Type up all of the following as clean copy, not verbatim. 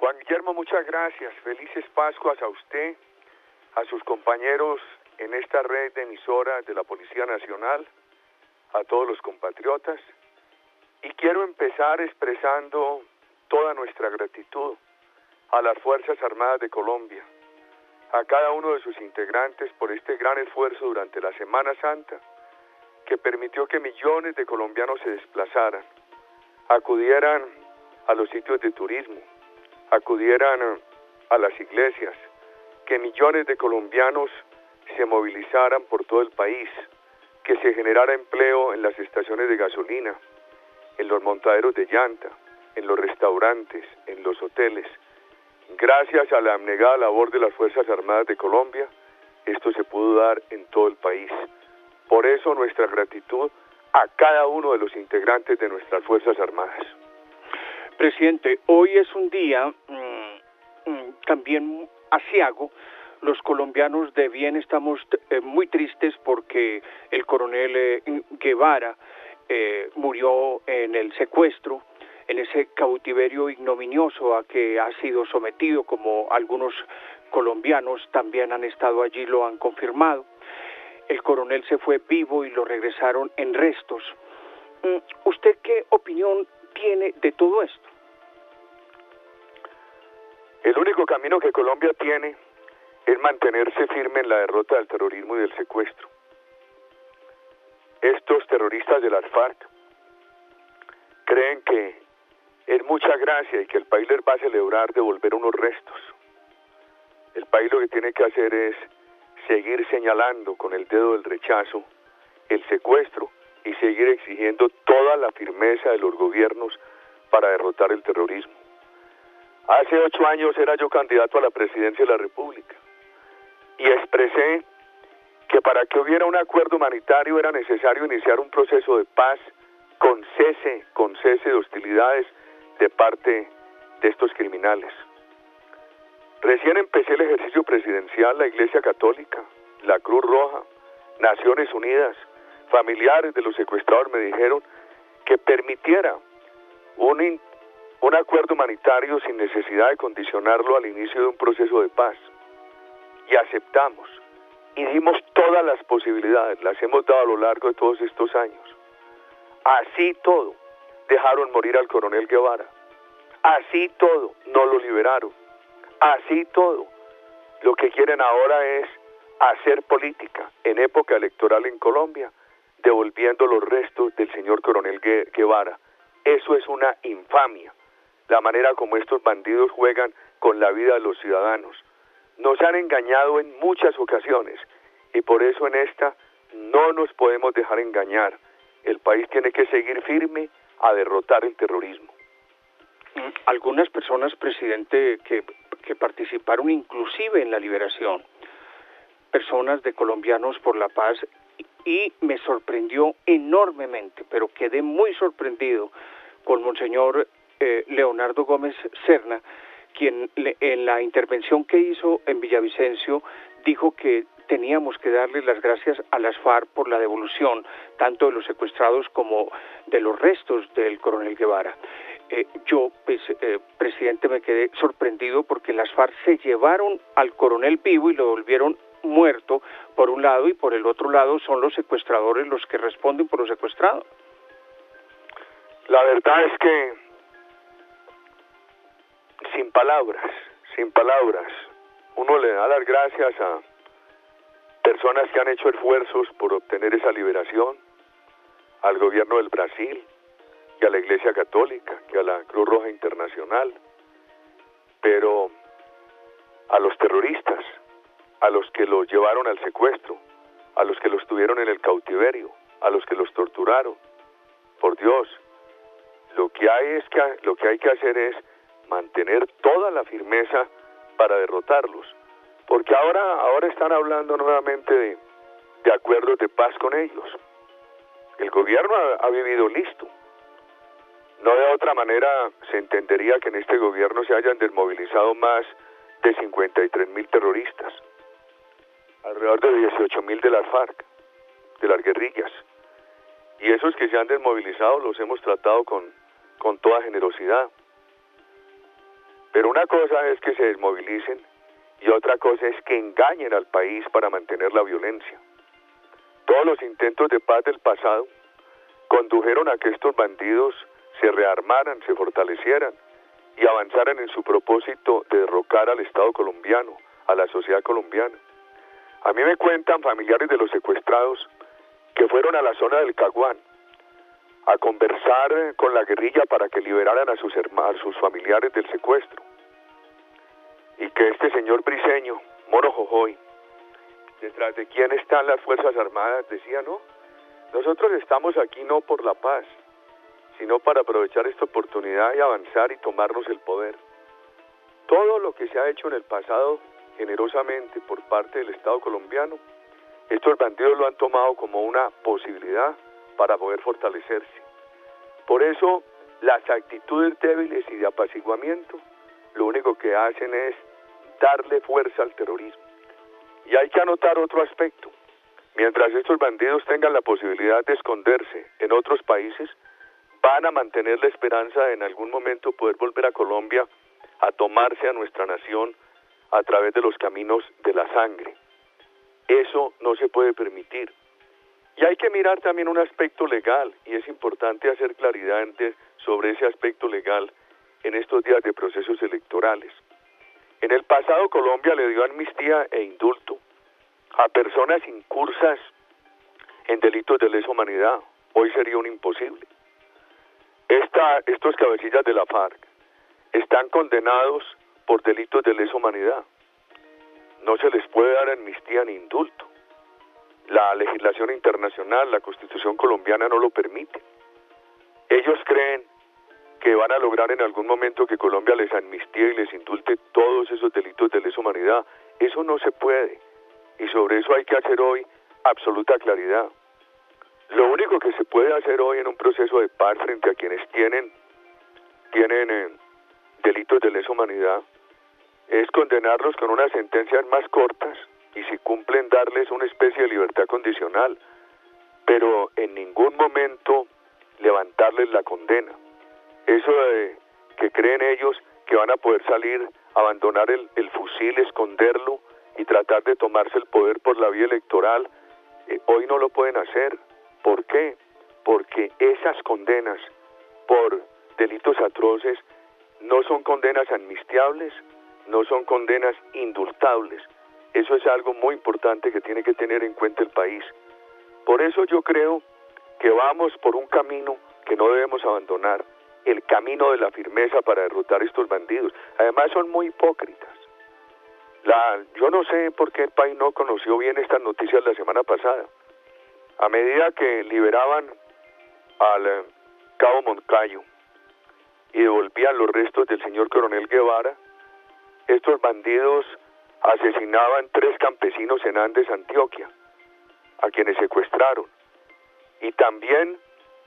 Juan Guillermo, muchas gracias. Felices Pascuas a usted, a sus compañeros en esta red de emisoras de la Policía Nacional, a todos los compatriotas. Y quiero empezar expresando toda nuestra gratitud a las Fuerzas Armadas de Colombia, a cada uno de sus integrantes por este gran esfuerzo durante la Semana Santa, que permitió que millones de colombianos se desplazaran, acudieran a los sitios de turismo, acudieran a las iglesias, que millones de colombianos se movilizaran por todo el país, que se generara empleo en las estaciones de gasolina, en los montaderos de llanta, en los restaurantes, en los hoteles. Gracias a la abnegada labor de las Fuerzas Armadas de Colombia, esto se pudo dar en todo el país. Por eso nuestra gratitud a cada uno de los integrantes de nuestras Fuerzas Armadas. Presidente, hoy es un día también aciago. Los colombianos de bien estamos muy tristes porque el coronel Guevara murió en el secuestro, en ese cautiverio ignominioso a que ha sido sometido, como algunos colombianos también han estado allí, lo han confirmado. El coronel se fue vivo y lo regresaron en restos. ¿Usted qué opinión tiene de todo esto? El único camino que Colombia tiene es mantenerse firme en la derrota del terrorismo y del secuestro. Estos terroristas de las FARC creen que es mucha gracia y que el país les va a celebrar devolver unos restos. El país lo que tiene que hacer es seguir señalando con el dedo del rechazo el secuestro y seguir exigiendo toda la firmeza de los gobiernos para derrotar el terrorismo. Hace 8 años era yo candidato a la presidencia de la República y expresé que para que hubiera un acuerdo humanitario era necesario iniciar un proceso de paz con cese de hostilidades de parte de estos criminales. Recién empecé el ejercicio presidencial, la Iglesia Católica, la Cruz Roja, Naciones Unidas, familiares de los secuestrados me dijeron que permitiera un acuerdo humanitario sin necesidad de condicionarlo al inicio de un proceso de paz. Y aceptamos, y dimos todas las posibilidades, las hemos dado a lo largo de todos estos años. Así todo, dejaron morir al coronel Guevara. Así todo, no lo liberaron. Así todo, lo que quieren ahora es hacer política en época electoral en Colombia, devolviendo los restos del señor coronel Guevara. Eso es una infamia, la manera como estos bandidos juegan con la vida de los ciudadanos. Nos han engañado en muchas ocasiones y por eso en esta no nos podemos dejar engañar. El país tiene que seguir firme a derrotar el terrorismo. Algunas personas, presidente, que participaron inclusive en la liberación, personas de Colombianos por la Paz, y me sorprendió enormemente, pero quedé muy sorprendido con Monseñor Leonardo Gómez Serna, quien en la intervención que hizo en Villavicencio dijo que teníamos que darle las gracias a las FARC por la devolución tanto de los secuestrados como de los restos del coronel Guevara. Yo, presidente, me quedé sorprendido porque las FARC se llevaron al coronel vivo y lo volvieron muerto por un lado, y por el otro lado son los secuestradores los que responden por los secuestrados. La verdad es que sin palabras, uno le da las gracias a personas que han hecho esfuerzos por obtener esa liberación, al gobierno del Brasil, y a la Iglesia Católica, que a la Cruz Roja Internacional, pero a los terroristas, a los que los llevaron al secuestro, a los que los tuvieron en el cautiverio, a los que los torturaron, por Dios, lo que hay que hacer es mantener toda la firmeza para derrotarlos, porque ahora están hablando nuevamente de acuerdos de paz con ellos. El gobierno ha vivido listo. No de otra manera se entendería que en este gobierno se hayan desmovilizado más de 53.000 terroristas, alrededor de 18.000 de las FARC, de las guerrillas. Y esos que se han desmovilizado los hemos tratado con toda generosidad. Pero una cosa es que se desmovilicen y otra cosa es que engañen al país para mantener la violencia. Todos los intentos de paz del pasado condujeron a que estos bandidos se rearmaran, se fortalecieran y avanzaran en su propósito de derrocar al Estado colombiano, a la sociedad colombiana. A mí me cuentan familiares de los secuestrados que fueron a la zona del Caguán a conversar con la guerrilla para que liberaran a sus familiares del secuestro. Y que este señor Briceño, Mono Jojoy, detrás de quien están las Fuerzas Armadas, decía, no, nosotros estamos aquí no por la paz, sino para aprovechar esta oportunidad y avanzar y tomarnos el poder. Todo lo que se ha hecho en el pasado generosamente por parte del Estado colombiano, estos bandidos lo han tomado como una posibilidad para poder fortalecerse. Por eso, las actitudes débiles y de apaciguamiento, lo único que hacen es darle fuerza al terrorismo. Y hay que anotar otro aspecto. Mientras estos bandidos tengan la posibilidad de esconderse en otros países, van a mantener la esperanza de en algún momento poder volver a Colombia a tomarse a nuestra nación a través de los caminos de la sangre. Eso no se puede permitir. Y hay que mirar también un aspecto legal, y es importante hacer claridad sobre ese aspecto legal en estos días de procesos electorales. En el pasado Colombia le dio amnistía e indulto a personas incursas en delitos de lesa humanidad. Hoy sería un imposible. Estos cabecillas de la FARC están condenados por delitos de lesa humanidad. No se les puede dar amnistía ni indulto. La legislación internacional, la Constitución colombiana no lo permite. Ellos creen que van a lograr en algún momento que Colombia les amnistíe y les indulte todos esos delitos de lesa humanidad. Eso no se puede. Y sobre eso hay que hacer hoy absoluta claridad. Lo único que se puede hacer hoy en un proceso de paz frente a quienes tienen delitos de lesa humanidad es condenarlos con unas sentencias más cortas y si cumplen darles una especie de libertad condicional, pero en ningún momento levantarles la condena. Eso de que creen ellos que van a poder salir, abandonar el fusil, esconderlo y tratar de tomarse el poder por la vía electoral, hoy no lo pueden hacer. ¿Por qué? Porque esas condenas por delitos atroces no son condenas amnistiables, no son condenas indultables. Eso es algo muy importante que tiene que tener en cuenta el país. Por eso yo creo que vamos por un camino que no debemos abandonar, el camino de la firmeza para derrotar a estos bandidos. Además son muy hipócritas. Yo no sé por qué el país no conoció bien estas noticias la semana pasada. A medida que liberaban al cabo Moncayo y devolvían los restos del señor coronel Guevara, estos bandidos asesinaban 3 campesinos en Andes, Antioquia, a quienes secuestraron, y también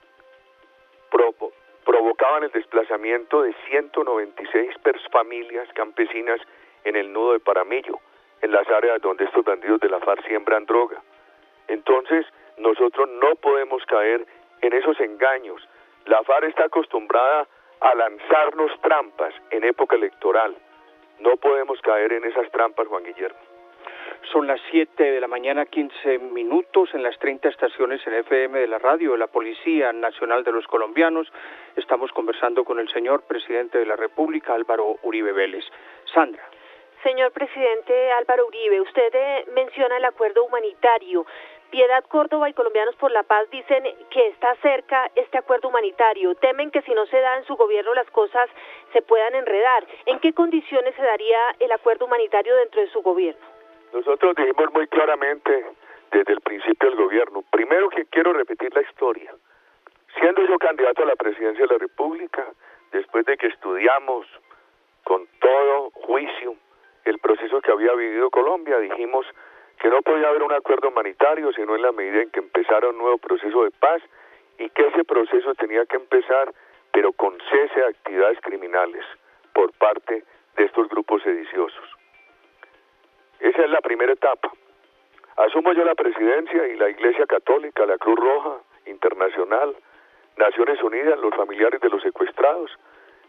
provocaban el desplazamiento de 196 familias campesinas en el nudo de Paramillo, en las áreas donde estos bandidos de la FARC siembran droga. Entonces, nosotros no podemos caer en esos engaños. La FARC está acostumbrada a lanzarnos trampas en época electoral. No podemos caer en esas trampas, Juan Guillermo. Son las 7 de la mañana, 15 minutos, en las 30 estaciones en FM de la radio de la Policía Nacional de los Colombianos. Estamos conversando con el señor presidente de la República, Álvaro Uribe Vélez. Sandra. Señor presidente Álvaro Uribe, usted menciona el acuerdo humanitario. Piedad Córdoba y Colombianos por la Paz dicen que está cerca este acuerdo humanitario. Temen que si no se da en su gobierno las cosas se puedan enredar. ¿En qué condiciones se daría el acuerdo humanitario dentro de su gobierno? Nosotros dijimos muy claramente desde el principio del gobierno. Primero que quiero repetir la historia. Siendo yo candidato a la presidencia de la República, después de que estudiamos con todo juicio el proceso que había vivido Colombia, dijimos que no podía haber un acuerdo humanitario sino en la medida en que empezara un nuevo proceso de paz y que ese proceso tenía que empezar, pero con cese de actividades criminales por parte de estos grupos sediciosos. Esa es la primera etapa. Asumo yo la presidencia y la Iglesia Católica, la Cruz Roja Internacional, Naciones Unidas, los familiares de los secuestrados,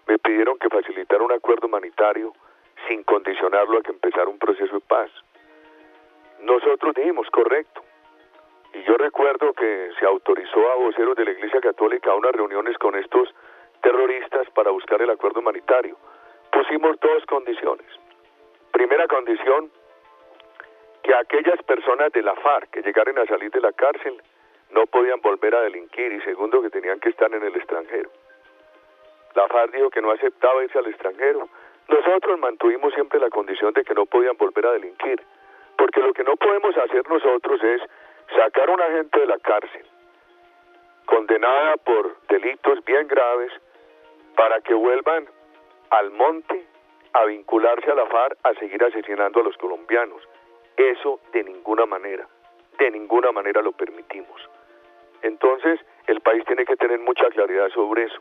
me pidieron que facilitara un acuerdo humanitario sin condicionarlo a que empezara un proceso de paz. Nosotros dijimos, correcto. Y yo recuerdo que se autorizó a voceros de la Iglesia Católica a unas reuniones con estos terroristas para buscar el acuerdo humanitario. Pusimos dos condiciones. Primera condición, que aquellas personas de la FARC que llegaran a salir de la cárcel no podían volver a delinquir, y segundo, que tenían que estar en el extranjero. La FARC dijo que no aceptaba irse al extranjero. Nosotros mantuvimos siempre la condición de que no podían volver a delinquir, porque lo que no podemos hacer nosotros es sacar a una gente de la cárcel condenada por delitos bien graves para que vuelvan al monte a vincularse a la FARC, a seguir asesinando a los colombianos. Eso de ninguna manera lo permitimos. Entonces, el país tiene que tener mucha claridad sobre eso.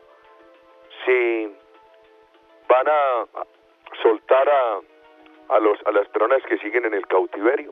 Si van a soltar a las personas que siguen en el cautiverio,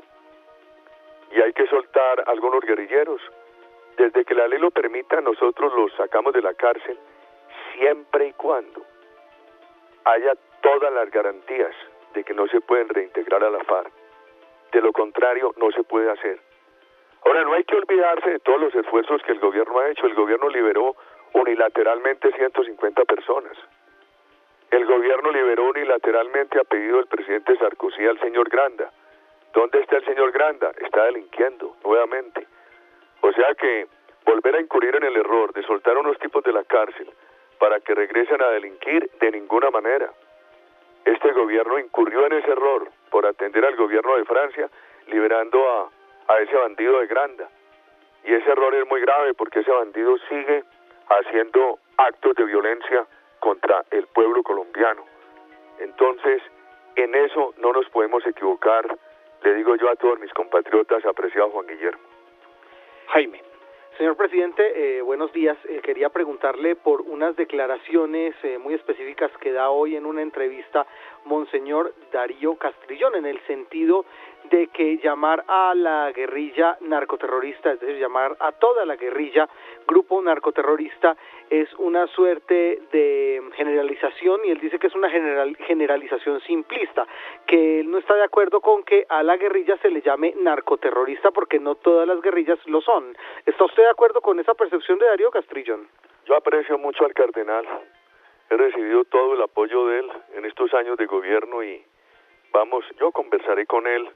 y hay que soltar a algunos guerrilleros, desde que la ley lo permita, nosotros los sacamos de la cárcel, siempre y cuando haya todas las garantías de que no se pueden reintegrar a la FARC. De lo contrario, no se puede hacer. Ahora, no hay que olvidarse de todos los esfuerzos que el gobierno ha hecho. El gobierno liberó unilateralmente 150 personas. El gobierno liberó unilateralmente, a pedido del presidente Sarkozy, al señor Granda. ¿Dónde está el señor Granda? Está delinquiendo nuevamente. O sea que volver a incurrir en el error de soltar a unos tipos de la cárcel para que regresen a delinquir, de ninguna manera. Este gobierno incurrió en ese error por atender al gobierno de Francia, liberando a ese bandido de Granda. Y ese error es muy grave porque ese bandido sigue haciendo actos de violencia contra el pueblo colombiano. Entonces, en eso no nos podemos equivocar, le digo yo a todos mis compatriotas, apreciado Juan Guillermo. Jaime. Señor presidente, buenos días. Quería preguntarle por unas declaraciones muy específicas que da hoy en una entrevista Monseñor Darío Castrillón, en el sentido de que llamar a la guerrilla narcoterrorista, es decir, llamar a toda la guerrilla grupo narcoterrorista, es una suerte de generalización, y él dice que es una generalización simplista, que él no está de acuerdo con que a la guerrilla se le llame narcoterrorista porque no todas las guerrillas lo son. ¿Está usted de acuerdo con esa percepción de Darío Castrillón? Yo aprecio mucho al cardenal, he recibido todo el apoyo de él en estos años de gobierno y yo conversaré con él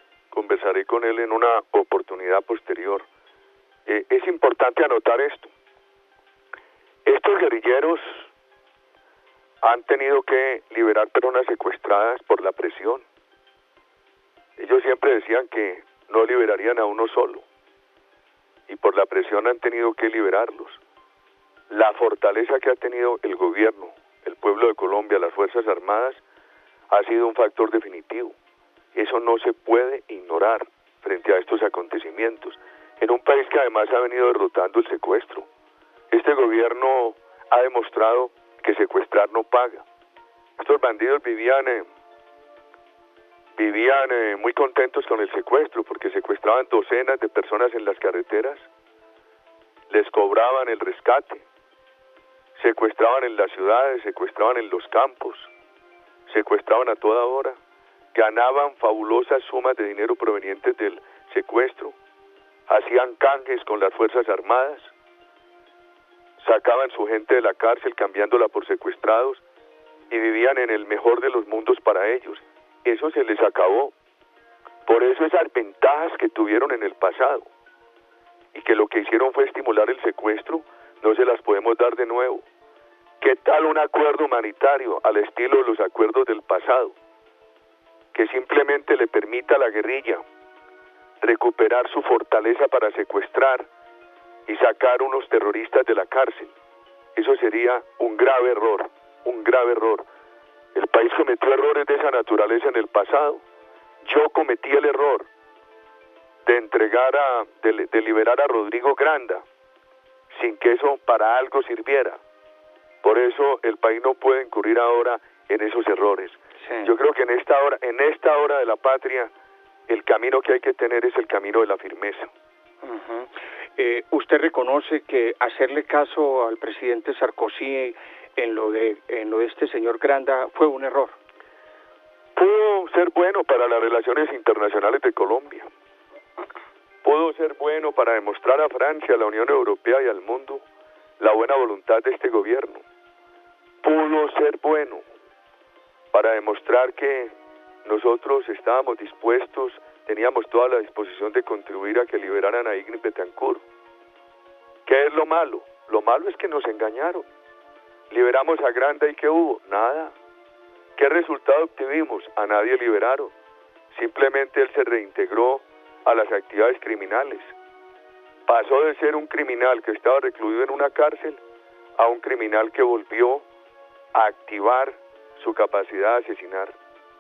en una oportunidad posterior. Es importante anotar esto. Estos guerrilleros han tenido que liberar personas secuestradas por la presión. Ellos siempre decían que no liberarían a uno solo, y por la presión han tenido que liberarlos. La fortaleza que ha tenido el gobierno, el pueblo de Colombia, las Fuerzas Armadas, ha sido un factor definitivo. Eso no se puede ignorar frente a estos acontecimientos, en un país que además ha venido derrotando el secuestro. Este gobierno ha demostrado que secuestrar no paga. Estos bandidos vivían muy contentos con el secuestro, porque secuestraban docenas de personas en las carreteras, les cobraban el rescate, secuestraban en las ciudades, secuestraban en los campos, secuestraban a toda hora, ganaban fabulosas sumas de dinero provenientes del secuestro, hacían canjes con las Fuerzas Armadas, sacaban su gente de la cárcel cambiándola por secuestrados y vivían en el mejor de los mundos para ellos. Eso se les acabó. Por eso esas ventajas que tuvieron en el pasado y que lo que hicieron fue estimular el secuestro, no se las podemos dar de nuevo. ¿Qué tal un acuerdo humanitario al estilo de los acuerdos del pasado, que simplemente le permita a la guerrilla recuperar su fortaleza para secuestrar y sacar unos terroristas de la cárcel? Eso sería un grave error, un grave error. El país cometió errores de esa naturaleza en el pasado. Yo cometí el error de liberar a Rodrigo Granda sin que eso para algo sirviera. Por eso el país no puede incurrir ahora en esos errores. Sí. Yo creo que en esta hora de la patria, el camino que hay que tener es el camino de la firmeza. ¿Usted reconoce que hacerle caso al presidente Sarkozy en lo de este señor Granda fue un error? Pudo ser bueno para las relaciones internacionales de Colombia. Pudo ser bueno para demostrar a Francia, a la Unión Europea y al mundo la buena voluntad de este gobierno. Pudo ser bueno para demostrar que nosotros estábamos dispuestos, teníamos toda la disposición de contribuir a que liberaran a Ignis Betancourt. ¿Qué es lo malo? Lo malo es que nos engañaron. Liberamos a Granda y ¿qué hubo? Nada. ¿Qué resultado obtuvimos? A nadie liberaron. Simplemente él se reintegró a las actividades criminales. Pasó de ser un criminal que estaba recluido en una cárcel a un criminal que volvió a activar su capacidad de asesinar.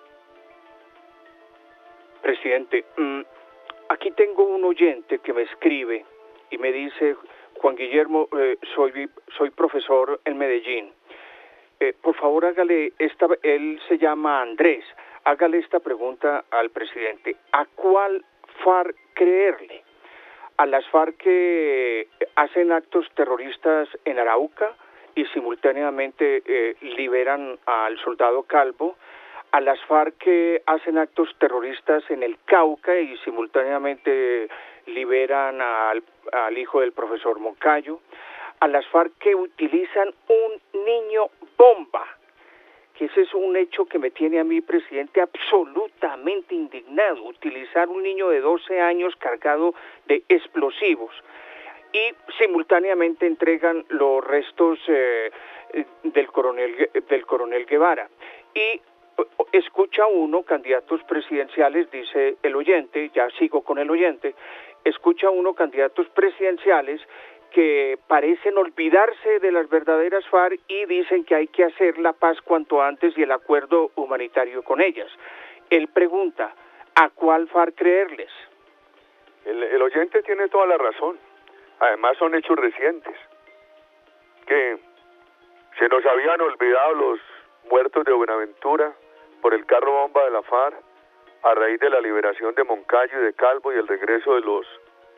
Presidente, aquí tengo un oyente que me escribe y me dice: Juan Guillermo, soy profesor en Medellín. Por favor, hágale él se llama Andrés, hágale esta pregunta al presidente: ¿a cuál FARC creerle? ¿A las FARC que hacen actos terroristas en Arauca y simultáneamente liberan al soldado Calvo? ¿A las FARC que hacen actos terroristas en el Cauca y simultáneamente liberan al hijo del profesor Moncayo? ¿A las FARC que utilizan un niño bomba? Que ese es un hecho que me tiene a mí, presidente, absolutamente indignado, utilizar un niño de 12 años cargado de explosivos, y simultáneamente entregan los restos del coronel Guevara. Y escucha uno candidatos presidenciales, dice el oyente, ya sigo con el oyente, escucha uno candidatos presidenciales que parecen olvidarse de las verdaderas FARC y dicen que hay que hacer la paz cuanto antes y el acuerdo humanitario con ellas. Él pregunta: ¿a cuál FARC creerles? El oyente tiene toda la razón. Además son hechos recientes, que se nos habían olvidado los muertos de Buenaventura por el carro bomba de la FARC a raíz de la liberación de Moncayo y de Calvo y el regreso de los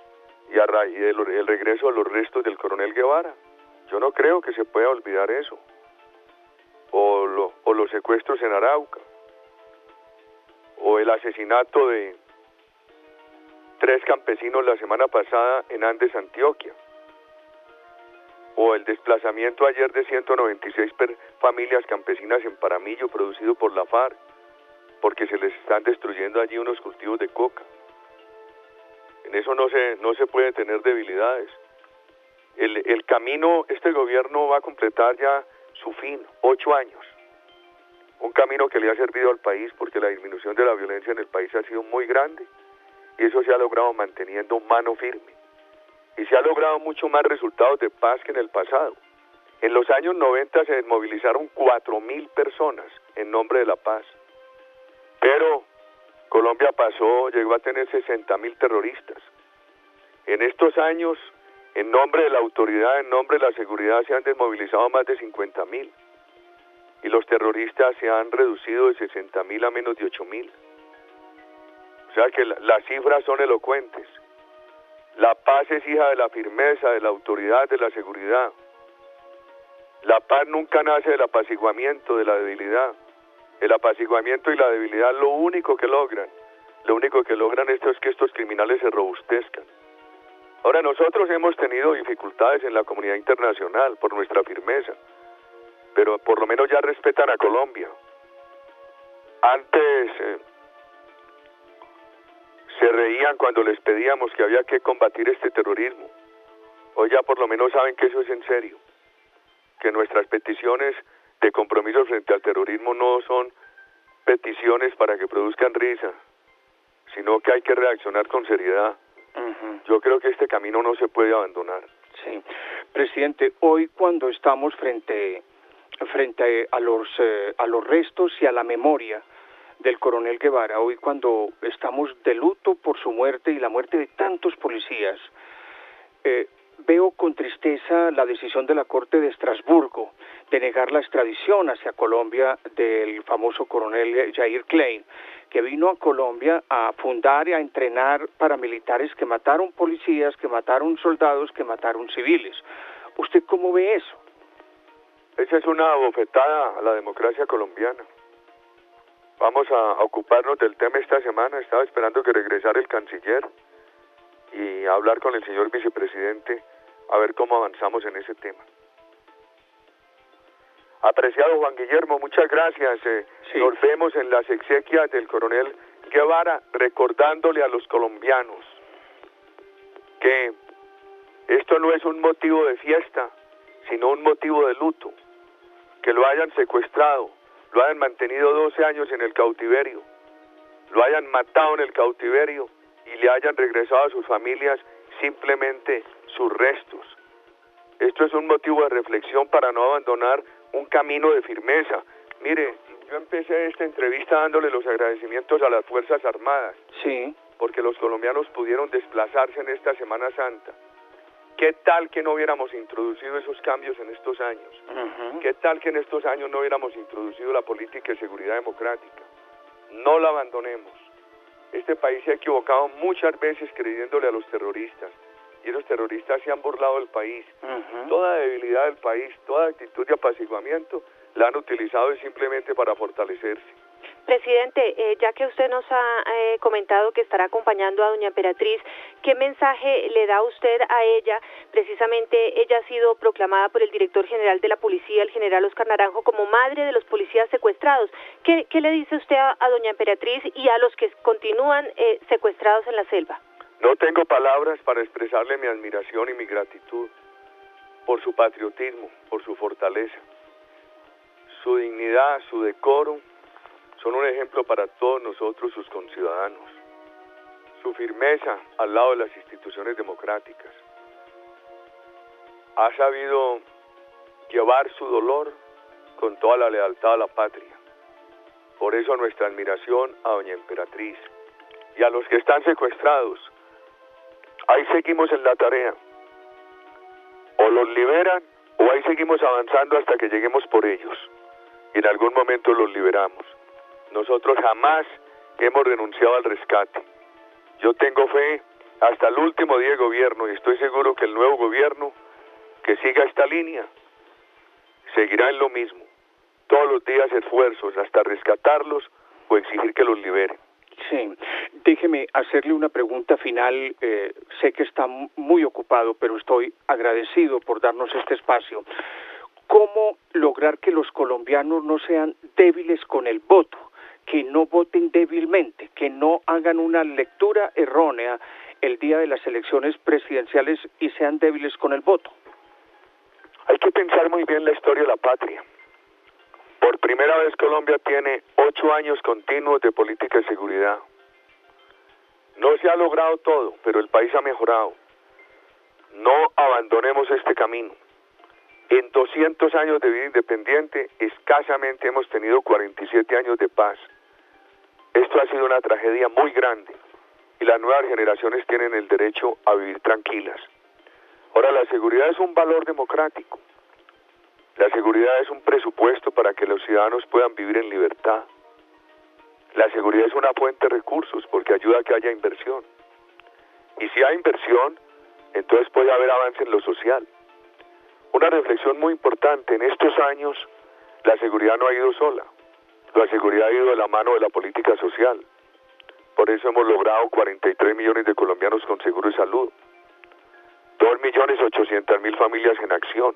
restos del coronel Guevara. Yo no creo que se pueda olvidar eso. O los secuestros en Arauca, o el asesinato de 3 campesinos la semana pasada en Andes, Antioquia, o el desplazamiento ayer de 196 familias campesinas en Paramillo, producido por la FARC, porque se les están destruyendo allí unos cultivos de coca. En eso no se puede tener debilidades. El camino, este gobierno va a completar ya su fin, 8 años. Un camino que le ha servido al país, porque la disminución de la violencia en el país ha sido muy grande, y eso se ha logrado manteniendo mano firme. Y se ha logrado mucho más resultados de paz que en el pasado. En los años 90 se desmovilizaron 4.000 personas en nombre de la paz. Pero Colombia llegó a tener 60.000 terroristas. En estos años, en nombre de la autoridad, en nombre de la seguridad, se han desmovilizado más de 50.000. Y los terroristas se han reducido de 60.000 a menos de 8.000. O sea que las cifras son elocuentes. La paz es hija de la firmeza, de la autoridad, de la seguridad. La paz nunca nace del apaciguamiento, de la debilidad. El apaciguamiento y la debilidad lo único que logran es que estos criminales se robustezcan. Ahora, nosotros hemos tenido dificultades en la comunidad internacional por nuestra firmeza, pero por lo menos ya respetan a Colombia. Antes se reían cuando les pedíamos que había que combatir este terrorismo. Hoy ya por lo menos saben que eso es en serio, que nuestras peticiones de compromiso frente al terrorismo no son peticiones para que produzcan risa, sino que hay que reaccionar con seriedad. Yo creo que este camino no se puede abandonar. Sí, presidente, hoy cuando estamos frente a los restos y a la memoria del coronel Guevara, hoy cuando estamos de luto por su muerte y la muerte de tantos policías, veo con tristeza la decisión de la Corte de Estrasburgo de negar la extradición hacia Colombia del famoso coronel Jair Klein, que vino a Colombia a fundar y a entrenar paramilitares que mataron policías, que mataron soldados, que mataron civiles. ¿Usted cómo ve eso? Esa es una bofetada a la democracia colombiana. Vamos a ocuparnos del tema esta semana. Estaba esperando que regresara el canciller y hablar con el señor vicepresidente a ver cómo avanzamos en ese tema. Apreciado Juan Guillermo, muchas gracias. Sí. Nos vemos en las exequias del coronel Guevara, recordándole a los colombianos que esto no es un motivo de fiesta, sino un motivo de luto. Que lo hayan secuestrado, lo hayan mantenido 12 años en el cautiverio, lo hayan matado en el cautiverio y le hayan regresado a sus familias simplemente sus restos. Esto es un motivo de reflexión para no abandonar un camino de firmeza. Mire, yo empecé esta entrevista dándole los agradecimientos a las Fuerzas Armadas. Sí. Porque los colombianos pudieron desplazarse en esta Semana Santa. ¿Qué tal que no hubiéramos introducido esos cambios en estos años? ¿Qué tal que en estos años no hubiéramos introducido la política de seguridad democrática? No la abandonemos. Este país se ha equivocado muchas veces creyéndole a los terroristas. Y esos terroristas se han burlado del país. Toda debilidad del país, toda actitud de apaciguamiento, la han utilizado simplemente para fortalecerse. Presidente, ya que usted nos ha comentado que estará acompañando a doña Emperatriz, ¿qué mensaje le da usted a ella? Precisamente ella ha sido proclamada por el director general de la policía, el general Oscar Naranjo, como madre de los policías secuestrados. ¿Qué le dice usted a doña Emperatriz y a los que continúan secuestrados en la selva? No tengo palabras para expresarle mi admiración y mi gratitud por su patriotismo, por su fortaleza. Su dignidad, su decoro, son un ejemplo para todos nosotros, sus conciudadanos. Su firmeza al lado de las instituciones democráticas. Ha sabido llevar su dolor con toda la lealtad a la patria. Por eso nuestra admiración a doña Emperatriz y a los que están secuestrados. Ahí seguimos en la tarea. O los liberan o ahí seguimos avanzando hasta que lleguemos por ellos. Y en algún momento los liberamos. Nosotros jamás hemos renunciado al rescate. Yo tengo fe hasta el último día de gobierno y estoy seguro que el nuevo gobierno que siga esta línea seguirá en lo mismo. Todos los días esfuerzos hasta rescatarlos o exigir que los liberen. Sí, déjeme hacerle una pregunta final. Sé que está muy ocupado, pero estoy agradecido por darnos este espacio. ¿Cómo lograr que los colombianos no sean débiles con el voto? Que no voten débilmente, que no hagan una lectura errónea el día de las elecciones presidenciales y sean débiles con el voto. Hay que pensar muy bien la historia de la patria. Por primera vez Colombia tiene 8 años continuos de política de seguridad. No se ha logrado todo, pero el país ha mejorado. No abandonemos este camino. En 200 años de vida independiente, escasamente hemos tenido 47 años de paz. Esto ha sido una tragedia muy grande y las nuevas generaciones tienen el derecho a vivir tranquilas. Ahora, la seguridad es un valor democrático. La seguridad es un presupuesto para que los ciudadanos puedan vivir en libertad. La seguridad es una fuente de recursos porque ayuda a que haya inversión. Y si hay inversión, entonces puede haber avance en lo social. Una reflexión muy importante, en estos años la seguridad no ha ido sola. La seguridad ha ido de la mano de la política social. Por eso hemos logrado 43 millones de colombianos con seguro de salud. 2.800.000 familias en acción.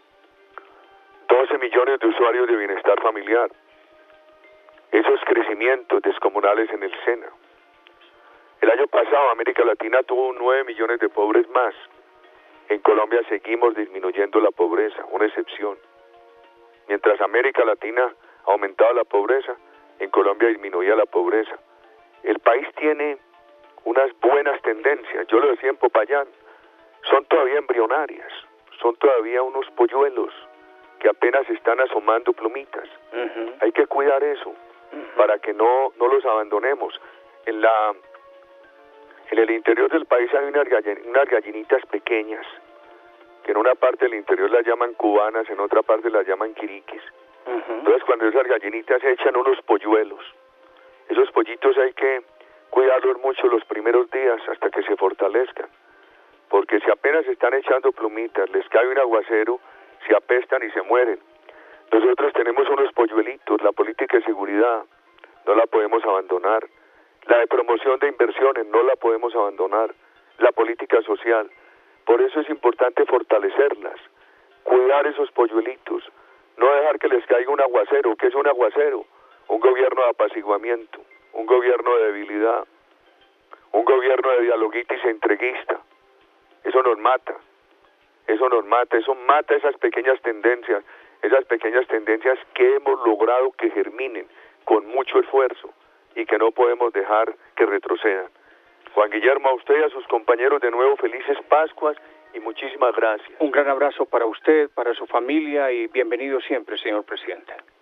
12 millones de usuarios de bienestar familiar. Esos crecimientos descomunales en el SENA. El año pasado América Latina tuvo 9 millones de pobres más. En Colombia seguimos disminuyendo la pobreza, una excepción. Mientras América Latina aumentaba la pobreza, en Colombia disminuía la pobreza. El país tiene unas buenas tendencias, yo lo decía en Popayán, son todavía embrionarias, son todavía unos polluelos que apenas están asomando plumitas. Hay que cuidar eso para que no los abandonemos. En el interior del país hay unas gallinitas pequeñas, que en una parte del interior las llaman cubanas, en otra parte las llaman quiriquis. Entonces cuando esas gallinitas echan unos polluelos, esos pollitos hay que cuidarlos mucho los primeros días hasta que se fortalezcan, porque si apenas están echando plumitas, les cae un aguacero, se apestan y se mueren. Nosotros tenemos unos polluelitos, la política de seguridad, no la podemos abandonar. La de promoción de inversiones, no la podemos abandonar. La política social. Por eso es importante fortalecerlas, cuidar esos polluelitos, no dejar que les caiga un aguacero. ¿Qué es un aguacero? Un gobierno de apaciguamiento, un gobierno de debilidad, un gobierno de dialoguitis e entreguista. Eso nos mata, eso mata esas pequeñas tendencias que hemos logrado que germinen con mucho esfuerzo y que no podemos dejar que retrocedan. Juan Guillermo, a usted y a sus compañeros de nuevo felices Pascuas y muchísimas gracias. Un gran abrazo para usted, para su familia y bienvenido siempre, señor presidente.